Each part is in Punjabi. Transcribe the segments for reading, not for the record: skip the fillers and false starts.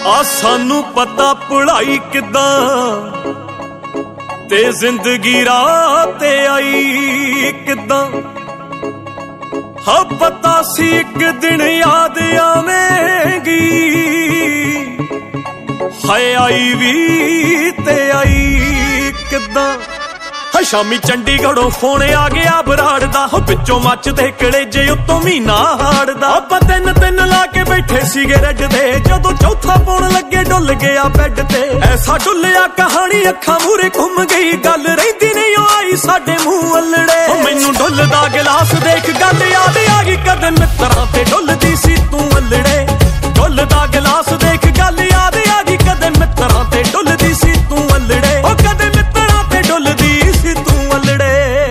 ਆ ਸਾਨੂੰ ਪਤਾ ਪੜ੍ਹਾਈ ਕਿੱਦਾਂ ਤੇ ਜ਼ਿੰਦਗੀ ਰਾਹ ਤੇ ਆਈ ਕਿੱਦਾਂ। ਹਾਂ ਪਤਾ ਸੀ ਇੱਕ ਦਿਨ ਯਾਦ ਆਵੇਂਗੀ, ਹਾਏ ਆਈ ਵੀ ਤੇ ਆਈ ਕਿੱਦਾਂ। ਸ਼ਾਮੀ ਚੰਡੀਗੜ੍ਹੋਂ ਫੋਨ ਆ ਗਿਆ ਬਰਾੜ ਦਾ, ਵਿੱਚੋਂ ਮੱਚਦੇ ਕਲੇਜੇ ਉੱਤੋਂ ਮਹੀਨਾ ਹਾੜਦਾ। ਆਪਾਂ ਤਿੰਨ ਲਾ ਕੇ ਬੈਠੇ ਸੀਗੇ ਰੱਜ ਦੇ, ਜਦੋਂ ਚੌਥਾ ਪਾਉਣ ਲੱਗੇ ਡੁੱਲ ਗਿਆ ਬੈੱਡ ਤੇ। ਐਸਾ ਡੁੱਲਿਆ ਕਹਾਣੀ ਅੱਖਾਂ ਮੂਰੇ ਘੁੰਮ ਗਈ, ਗੱਲ ਰਹਿੰਦੀ ਨਹੀਂ ਆਈ ਸਾਡੇ ਮੂੰਹ ਅਲੜੇ। ਮੈਨੂੰ ਡੁੱਲਦਾ ਗਿਲਾਸ ਦੇਖ ਗੱਲ ਯਾਦ ਆ ਗਈ, ਕਦੇ ਮਿੱਤਰਾਂ ਤੇ ਡੁੱਲਦੀ ਸੀ ਤੂੰ ਅਲੜੇ। ਡੁੱਲਦਾ ਗਿਲਾਸ ਦੇਖ ਗੱਲ ਯਾਦ ਆ ਗਈ, ਕਦੇ ਮਿੱਤਰਾਂ ਤੇ ਡੁੱਲਦੀ ਸੀ ਤੂੰ ਅਲੜੇ। ਉਹ ਕਦੇ ਮਿੱਤਰਾਂ ਤੇ ਡੁੱਲਦੀ ਸੀ ਤੂੰ ਅਲੜੇ।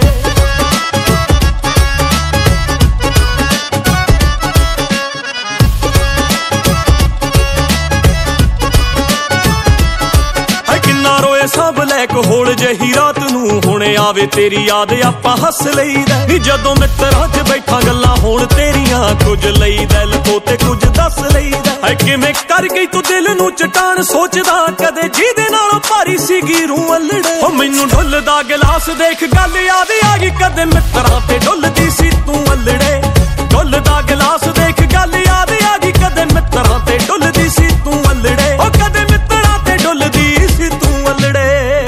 ਕਿੰਨਾ ਰੋਏ ਸਭ ਲੈ ਕੇ ਹੋਲ ਜਹੀ ਰਾਤ ਨੂੰ, ਹੁਣ ਆਵੇ ਤੇਰੀ ਯਾਦ ਆਪਾਂ ਹੱਸ ਲਈਦਾ। ਜਦੋਂ ਮਿੱਤਰਾਂ 'ਚ ਬੈਠਾ ਗੱਲਾਂ ਹੋਣ ਤੇਰੀਆਂ, ਕੁਝ ਲਈਦਾ ਲਕੋ ਤੇ ਕੁਝ ਦੱਸ ਲਈਦਾ। ਕਿਵੇਂ ਕਰ ਗਈ ਤੂੰ ਦਿਲ ਨੂੰ ਚਟਾਨ, ਸੋਚਦਾ ਕਦੇ ਜਿਹਦੇ ਨਾਲੋਂ ਭਾਰੀ ਸੀਗੀ ਰੂਹ ਅਲੜੇ। ਮੈਨੂੰ ਡੁੱਲਦਾ ਗਿਲਾਸ ਦੇਖ ਗੱਲ ਯਾਦ ਆ ਗਈ, ਕਦੇ ਮਿੱਤਰਾਂ ਤੇ ਡੁੱਲਦੀ ਸੀ ਤੂੰ ਅਲੜੇ। ਡੁੱਲਦਾ ਗਿਲਾਸ ਦੇਖ ਗੱਲ ਯਾਦ ਆ ਗਈ, ਕਦੇ ਮਿੱਤਰਾਂ ਤੇ ਡੁੱਲਦੀ ਸੀ ਤੂੰ ਅਲੜੇ। ਉਹ ਕਦੇ ਮਿੱਤਰਾਂ ਤੇ ਡੁੱਲਦੀ ਸੀ ਤੂੰ ਅਲੜੇ।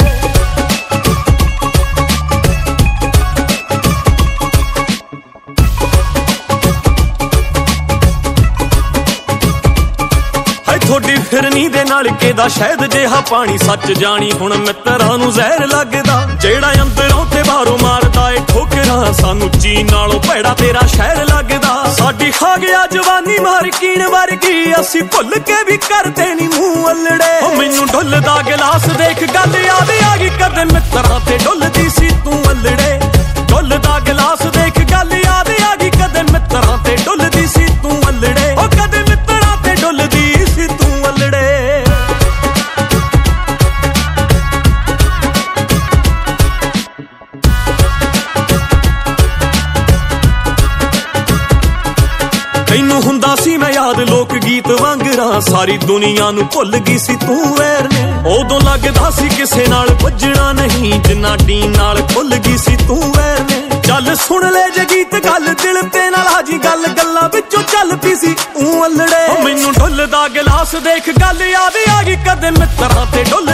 ਥੋੜੀ ਫਿਰਨੀ ਦੇ ਨਾਲ ਕਿਹਦਾ ਸ਼ਾਇਦ ਜਿਹਾ ਪਾਣੀ, ਸੱਚ ਜਾਣੀ ਹੁਣ ਮਿੱਤਰਾਂ ਨੂੰ ਜ਼ਹਿਰ ਲੱਗਦਾ। ਜਿਹੜਾ ਅੰਦਰੋਂ ਤੇ ਬਾਹਰੋਂ ਮਾਰਦਾ ਏ ਠੋਕਰਾਂ, ਸਾਨੂੰ ਚੀਨ ਨਾਲੋਂ ਭੈੜਾ ਤੇਰਾ ਸ਼ਹਿਰ ਲੱਗਦਾ। ਸਾਡੀ ਖਾ ਗਿਆ ਜਵਾਨੀ ਮਾਰ ਕੀਣ ਵਰਗੀ, ਅਸੀਂ ਭੁੱਲ ਕੇ ਵੀ ਕਰਦੇ ਨੀ ਮੂੰਹ ਅਲੜੇ। ਮੈਨੂੰ ਡੁੱਲਦਾ ਗਿਲਾਸ ਦੇਖ ਗੱਲ ਯਾਦ ਆ ਗਈ, ਕਦੇ ਮਿੱਤਰਾਂ ਤੇ ਡੁੱਲਦੀ ਸੀ ਤੂੰ ਅਲੜੇ। ਡੁੱਲਦਾ ਗਿਲਾਸ ਦੇਖ ਗੱਲ ਯਾਦ ਆ ਗਈ, ਕਦੇ ਮਿੱਤਰਾਂ ਤੇ ਡੁੱਲਦੀ ਸੀ ਤੂੰ ਅਲੜੇ। ਉਹ ਕਦੇ ਮਿੱਤਰਾਂ ਤੇ ਡੁੱਲਦੀ ਸੀ ਤੂੰ ਅਲੜੇ। ਤੈਨੂੰ ਹੁੰਦਾ ਸੀ ਮੈਂ ਯਾਦ ਲੋਕ ਗੀਤ ਵਾਂਗਰਾਂ, ਸਾਰੀ ਦੁਨੀਆ ਨੂੰ ਭੁੱਲ ਗਈ ਸੀ ਤੂੰ ਵੈਰ ਨੇ। ਉਦੋਂ ਲੱਗਦਾ ਸੀ ਕਿਸੇ ਨਾਲ ਵੱਜਣਾ ਨਹੀਂ, ਜਿੰਨਾ ਡੀਨ ਨਾਲ ਖੁੱਲ ਗਈ ਸੀ ਤੂੰ ਵੈਰ ਨੇ। ਚੱਲ ਸੁਣ ਲੈ ਜੇ ਗੀਤ ਗੱਲ ਦਿਲ ਤੇ ਨਾਲ ਹਾਜੀ, ਗੱਲ ਗੱਲਾਂ ਵਿੱਚੋਂ ਚੱਲ ਪਈ ਸੀ ਊਂ ਅਲੜੇ। ਮੈਨੂੰ ਡੁੱਲਦਾ ਗਿਲਾਸ ਦੇਖ ਗੱਲ ਯਾਦ ਆ ਗਈ, ਕਦੇ ਮਿੱਤਰਾਂ ਤੇ ਡੁੱਲ